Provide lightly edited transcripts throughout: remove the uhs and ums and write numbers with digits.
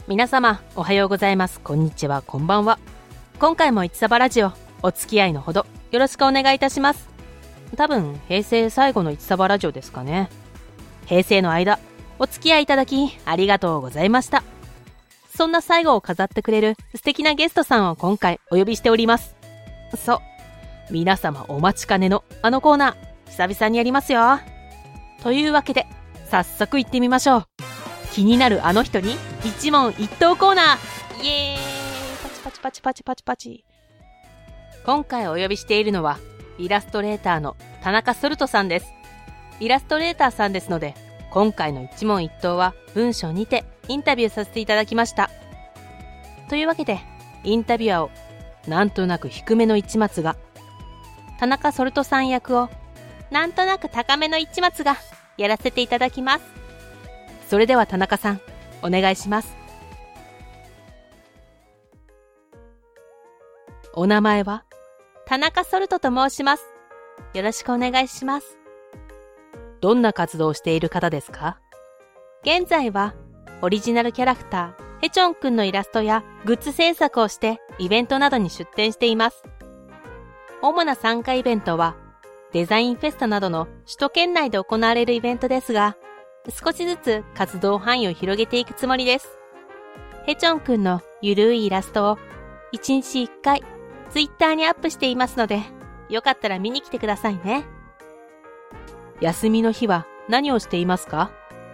皆様おはようございます。こんにちは、こんばんは。今回もいちさばラジオ、お付き合いのほどよろしくお願いいたします。多分平成最後のいちさばラジオですかね。平成の間お付き合いいただきありがとうございました。そんな最後を飾ってくれる素敵なゲストさんを今回お呼びしております。そう、皆様お待ちかねのあのコーナー、久々にやりますよ。というわけで早速行ってみましょう。気になるあの人に一問一答コーナー、イエーイ。パチパチパチパチパチパチ。今回お呼びしているのはイラストレーターの田中ソルトさんです。イラストレーターさんですので、今回の一問一答は文章にてインタビューさせていただきました。というわけでインタビュアーをなんとなく低めの一松が、田中ソルトさん役をなんとなく高めの一松がやらせていただきます。それでは田中さん、お願いします。お名前は田中ソルトと申します。よろしくお願いします。どんな活動をしている方ですか？現在はオリジナルキャラクターヘチョンくんのイラストやグッズ制作をしてイベントなどに出展しています。主な参加イベントはデザインフェスタなどの首都圏内で行われるイベントですが、少しずつ活動範囲を広げていくつもりです。ヘチョンくんのゆるいイラストを1日1回ツイッターにアップしていますので、よかったら見に来てくださいね。休みの日は何をしていますか？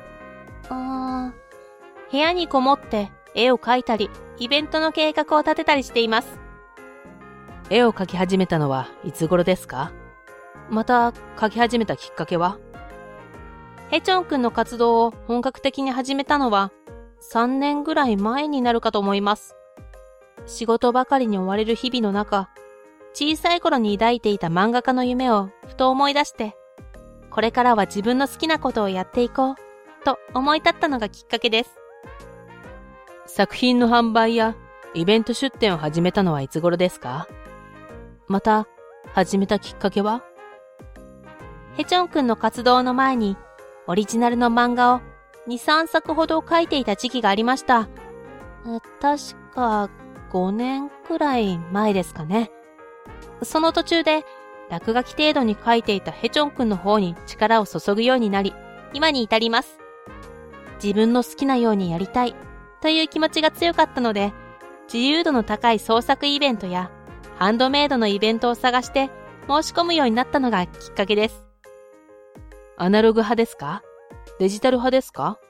部屋にこもって絵を描いたり、イベントの計画を立てたりしています。絵を描き始めたのはいつ頃ですか？また描き始めたきっかけは？ヘチョンくんの活動を本格的に始めたのは3年ぐらい前になるかと思います。仕事ばかりに追われる日々の中、小さい頃に抱いていた漫画家の夢をふと思い出して、これからは自分の好きなことをやっていこうと思い立ったのがきっかけです。作品の販売やイベント出展を始めたのはいつ頃ですか？また始めたきっかけは？ヘチョンくんの活動の前にオリジナルの漫画を2、3作ほど描いていた時期がありました。確か5年くらい前ですかね。その途中で落書き程度に描いていたヘチョンくんの方に力を注ぐようになり、今に至ります。自分の好きなようにやりたいという気持ちが強かったので、自由度の高い創作イベントやハンドメイドのイベントを探して申し込むようになったのがきっかけです。アナログ派ですか？デジタル派ですか？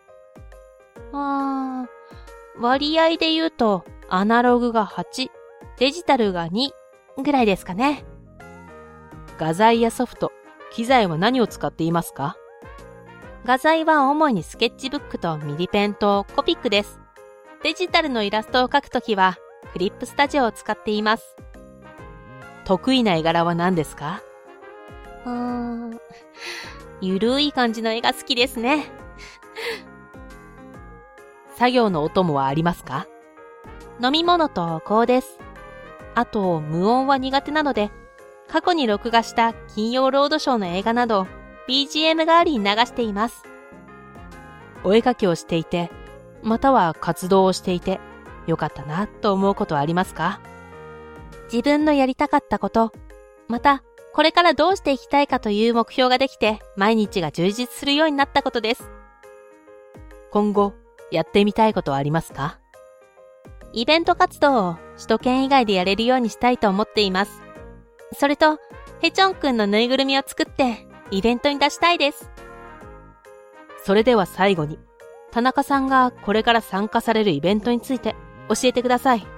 割合で言うとアナログが8、デジタルが2ぐらいですかね。画材やソフト、機材は何を使っていますか？画材は主にスケッチブックとミリペンとコピックです。デジタルのイラストを描くときはフリップスタジオを使っています。得意な絵柄は何ですか？ゆるい感じの絵が好きですね。作業のお供はありますか？飲み物とお香です。あと無音は苦手なので、過去に録画した金曜ロードショーの映画など BGM 代わりに流しています。お絵描きをしていて、または活動をしていてよかったなと思うことはありますか？自分のやりたかったこと、またこれからどうしていきたいかという目標ができて毎日が充実するようになったことです。今後やってみたいことはありますか？イベント活動を首都圏以外でやれるようにしたいと思っています。それとヘチョンくんのぬいぐるみを作ってイベントに出したいです。それでは最後に田中さんがこれから参加されるイベントについて教えてください。い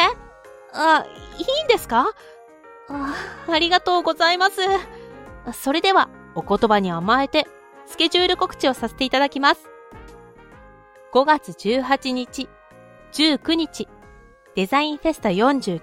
いんですか？ありがとうございます。それではお言葉に甘えてスケジュール告知をさせていただきます。5月18日、19日、デザインフェスタ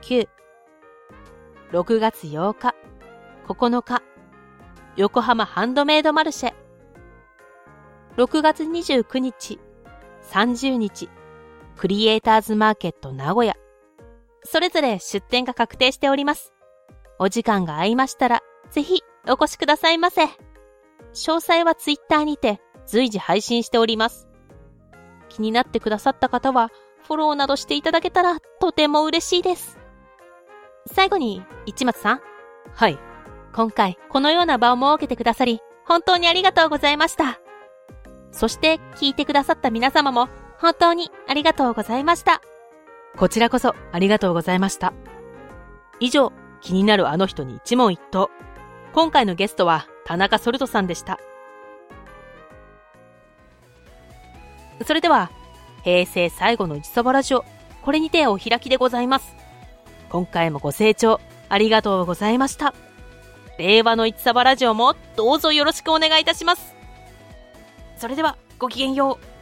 49。6月8日、9日、横浜ハンドメイドマルシェ。6月29日、30日、クリエイターズマーケット名古屋。それぞれ出店が確定しております。お時間が合いましたら、ぜひお越しくださいませ。詳細はツイッターにて随時配信しております。気になってくださった方は、 フォローなどしていただけたらとても嬉しいです。最後に、市松さん。 はい。 今回、このような場を設けてくださり、本当にありがとうございました。そして、聞いてくださった皆様も、本当にありがとうございました。 こちらこそありがとうございました。以上、気になるあの人に一問一答。今回のゲストは田中ソルトさんでした。それでは、平成最後の市そばラジオ、これにてお開きでございます。今回もご清聴ありがとうございました。令和の市そばラジオもどうぞよろしくお願いいたします。それでは、ごきげんよう。